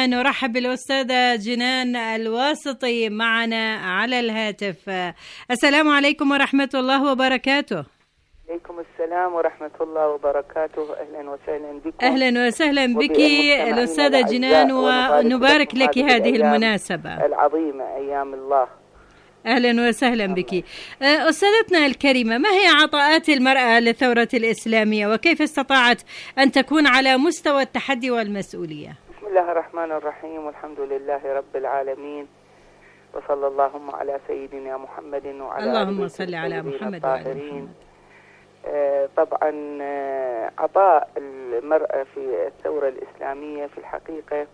نرحب بالأستاذة جنان الواسطي معنا على الهاتف. السلام عليكم ورحمة الله وبركاته. عليكم السلام ورحمة الله وبركاته. أهلا وسهلا بكم. أهلا وسهلا بك الأستاذة جنان، ونبارك لك هذه المناسبة العظيمة أيام الله. أهلا وسهلا بك. أستاذتنا الكريمة، ما هي عطاءات المرأة للثورة الإسلامية وكيف استطاعت أن تكون على مستوى التحدي والمسؤولية؟ بسم الله الرحمن الرحيم، والحمد لله رب العالمين، وصلى اللهم على سيدنا محمد وعلى اللهم صل على محمد وعلى محمد. طبعا عطاء المرأة في الثورة الإسلامية في الحقيقة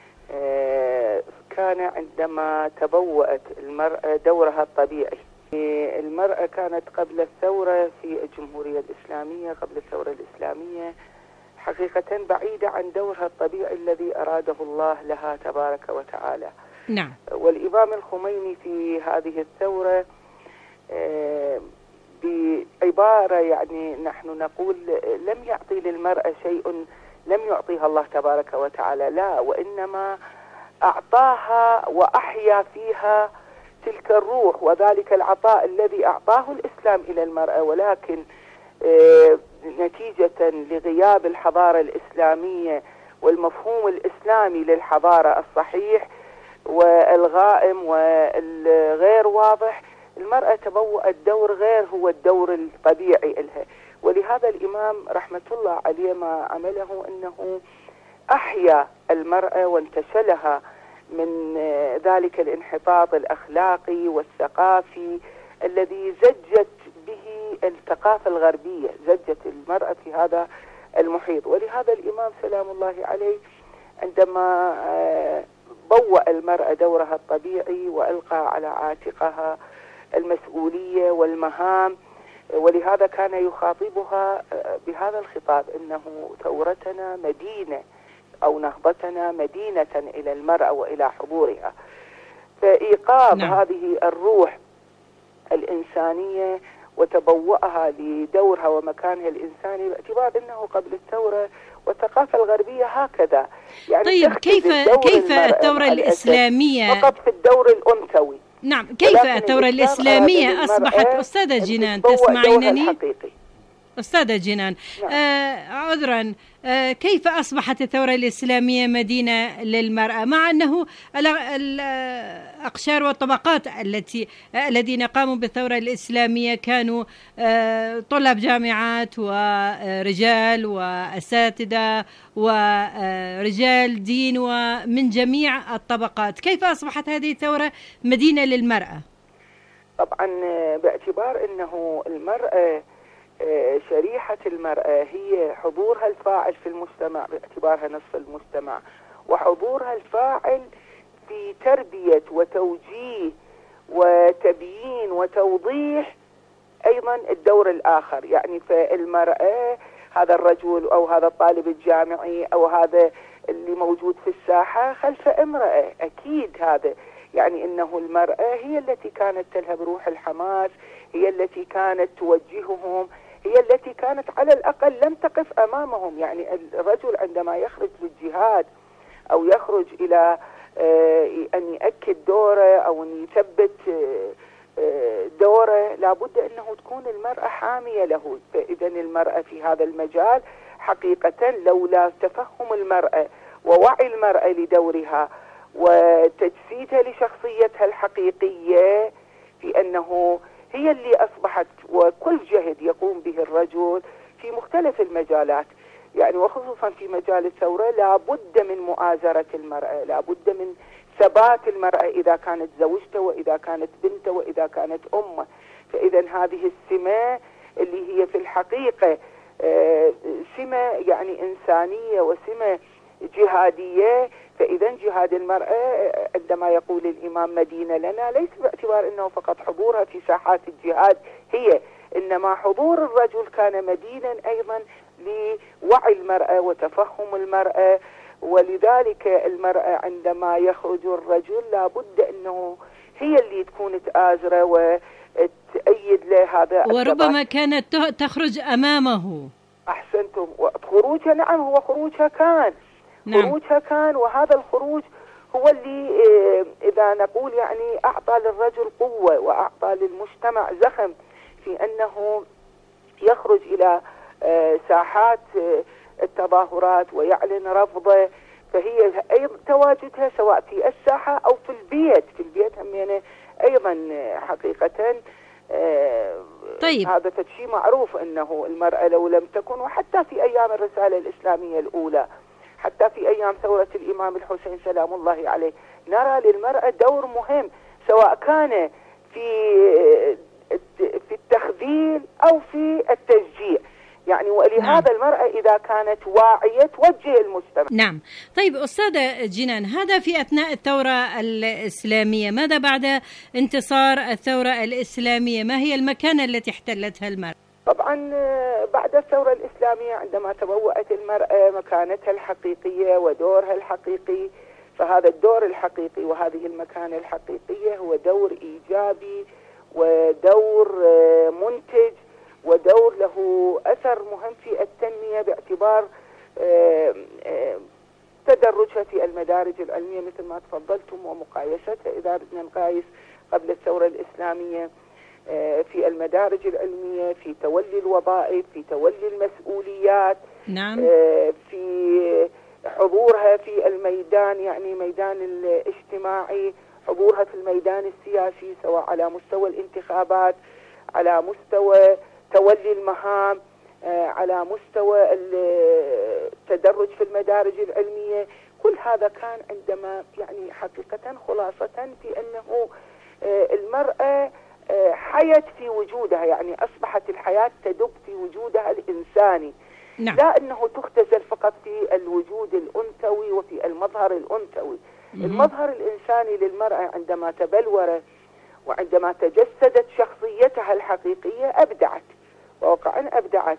كان عندما تبوأت المرأة دورها الطبيعي. المرأة كانت قبل الثورة في الجمهورية الإسلامية، قبل الثورة الإسلامية حقيقة بعيدة عن دورها الطبيعي الذي أراده الله لها تبارك وتعالى. نعم. والإمام الخميني في هذه الثورة بعبارة يعني نحن نقول لم يعطي للمرأة شيء لم يعطيها الله تبارك وتعالى، لا، وإنما أعطاها وأحيا فيها تلك الروح وذلك العطاء الذي أعطاه الإسلام إلى المرأة، ولكن نتيجة لغياب الحضارة الإسلامية والمفهوم الإسلامي للحضارة الصحيح والغائم والغير واضح، المرأة تبوأت دور غير هو الدور الطبيعي لها. ولهذا الإمام رحمة الله عليه ما عمله أنه أحيا المرأة وانتشلها من ذلك الانحطاط الأخلاقي والثقافي الذي زجت به الثقافة الغربية، زجت المرأة في هذا المحيط. ولهذا الإمام سلام الله عليه عندما بوأ المرأة دورها الطبيعي وألقى على عاتقها المسؤولية والمهام، ولهذا كان يخاطبها بهذا الخطاب إنه ثورتنا مدينة أو نهضتنا مدينة إلى المرأة وإلى حضورها. فإيقاظ هذه الروح الإنسانية وتبوأها لدورها ومكانها الإنساني، باعتبار أنه قبل الثورة والثقافة الغربية هكذا يعني. طيب كيف الثورة الإسلامية فقط في الدور الأنثوي؟ نعم، كيف الثورة الإسلامية أصبحت أستاذة جنان تسمعينني؟ أستاذة جنان، عذرا، كيف أصبحت الثورة الإسلامية مدينة للمرأة مع أنه الأقشار والطبقات الذين قاموا بالثورة الإسلامية كانوا طلاب جامعات ورجال وأساتذة ورجال دين ومن جميع الطبقات؟ كيف أصبحت هذه الثورة مدينة للمرأة؟ طبعا باعتبار أنه المرأة شريحة المرأة هي حضورها الفاعل في المجتمع باعتبارها نصف المجتمع، وحضورها الفاعل في تربية وتوجيه وتبيين وتوضيح أيضا الدور الآخر. يعني فالمرأة هذا الرجل أو هذا الطالب الجامعي أو هذا اللي موجود في الساحة خلف امرأة، أكيد هذا يعني إنه المرأة هي التي كانت تلهب روح الحماس، هي التي كانت توجههم، هي التي كانت على الأقل لم تقف أمامهم. يعني الرجل عندما يخرج للجهاد أو يخرج إلى أن يؤكد دوره أو أن يثبت دوره، لابد أنه تكون المرأة حامية له. فإذا المرأة في هذا المجال حقيقة لولا تفهم المرأة ووعي المرأة لدورها وتجسيدها لشخصيتها الحقيقية في أنه هي اللي أصبحت، وكل جهد يقوم به الرجل في مختلف المجالات يعني وخصوصا في مجال الثورة لابد من مؤازرة المرأة، لابد من ثبات المرأة إذا كانت زوجته وإذا كانت بنته وإذا كانت أمه. فإذا هذه السمة اللي هي في الحقيقة سمة يعني إنسانية وسمة جهادية. فإذا جهاد المرأة عندما يقول الإمام مدينة لنا ليس باعتبار أنه فقط حضورها في ساحات الجهاد هي، إنما حضور الرجل كان مدينا أيضا لوعي المرأة وتفهم المرأة. ولذلك المرأة عندما يخرج الرجل لابد أنه هي اللي تكون تآزره وتأيد له هذا، وربما كانت تخرج أمامه. أحسنتم. خروجها نعم هو خروجها كان، خروجها كان، وهذا الخروج هو اللي إذا نقول يعني أعطى للرجل قوة وأعطى للمجتمع زخم في أنه يخرج إلى ساحات التظاهرات ويعلن رفضه. فهي أيضا تواجدها سواء في الساحة أو في البيت همينة أيضا حقيقة. طيب. هذا شيء معروف أنه المرأة لو لم تكن، وحتى في أيام الرسالة الإسلامية الأولى، حتى في أيام ثورة الإمام الحسين سلام الله عليه، نرى للمرأة دور مهم سواء كان في التخذيل أو في التشجيع يعني. ولهذا المرأة إذا كانت واعية توجه المجتمع. نعم. طيب أستاذة جنان، هذا في أثناء الثورة الإسلامية، ماذا بعد انتصار الثورة الإسلامية؟ ما هي المكانة التي احتلتها المرأة؟ طبعا بعد الثورة الإسلامية عندما تبوأت المرأة مكانتها الحقيقية ودورها الحقيقي، فهذا الدور الحقيقي وهذه المكانة الحقيقية هو دور إيجابي ودور منتج ودور له أثر مهم في التنمية، باعتبار تدرجها في المدارج العلمية مثل ما تفضلتم، ومقايستها إذا بدنا نقايس قبل الثورة الإسلامية في المدارج العلمية، في تولي الوظائف، في تولي المسؤوليات. نعم. في حضورها في الميدان، يعني ميدان الاجتماعي، حضورها في الميدان السياسي سواء على مستوى الانتخابات، على مستوى تولي المهام، على مستوى التدرج في المدارج العلمية. كل هذا كان عندما يعني حقيقة خلاصة في أنه المرأة حيت في وجودها، يعني أصبحت الحياة تدب في وجودها الإنساني. نعم. لا أنه تختزل فقط في الوجود الأنثوي وفي المظهر الأنثوي. المظهر الإنساني للمرأة عندما تبلور وعندما تجسدت شخصيتها الحقيقية أبدعت، وواقعا أبدعت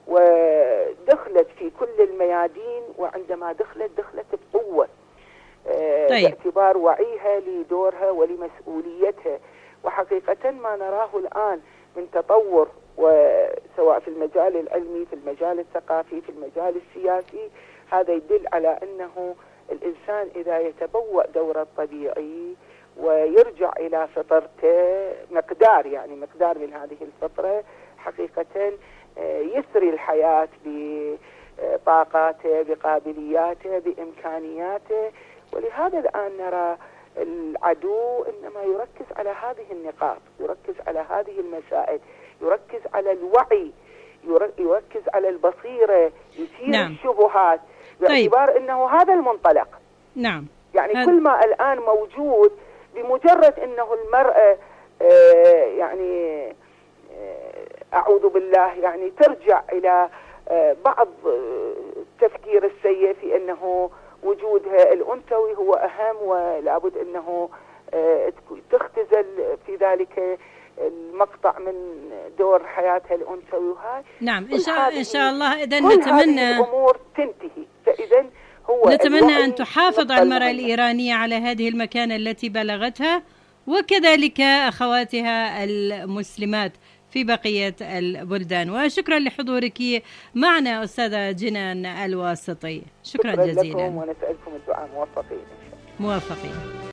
ودخلت في كل الميادين، وعندما دخلت بقوة. طيب. باعتبار وعيها لدورها ولمسؤوليتها. وحقيقة ما نراه الآن من تطور، وسواء في المجال العلمي، في المجال الثقافي، في المجال السياسي، هذا يدل على أنه الإنسان إذا يتبوأ دوره الطبيعي ويرجع إلى فطرته مقدار من هذه الفطرة، حقيقة يسري الحياة بطاقاته، بقابلياته، بإمكانياته. ولهذا الآن نرى العدو إنما يركز على هذه النقاط، يركز على هذه المسائل، يركز على الوعي، يركز على البصيرة، يثير نعم. الشبهات، باعتبار أنه هذا المنطلق. نعم. يعني كل ما الآن موجود، بمجرد أنه المرأة يعني أعوذ بالله يعني ترجع إلى بعض التفكير السيء في أنه وجودها الأنثوي هو أهم، ولابد أنه تختزل في ذلك المقطع من دور حياتها الأنثوي. وهاي نعم. إن شاء الله إذا نتمنى نتمنى الأمور تنتهي. فإذا هو نتمنى أن تحافظ المرأة الإيرانية على هذه المكانة التي بلغتها، وكذلك أخواتها المسلمات في بقية البلدان. وشكرا لحضورك معنا أستاذة جنان الواسطي. شكرا جزيلا. لكم ونسألكم الدعاء موفقين. موفقين.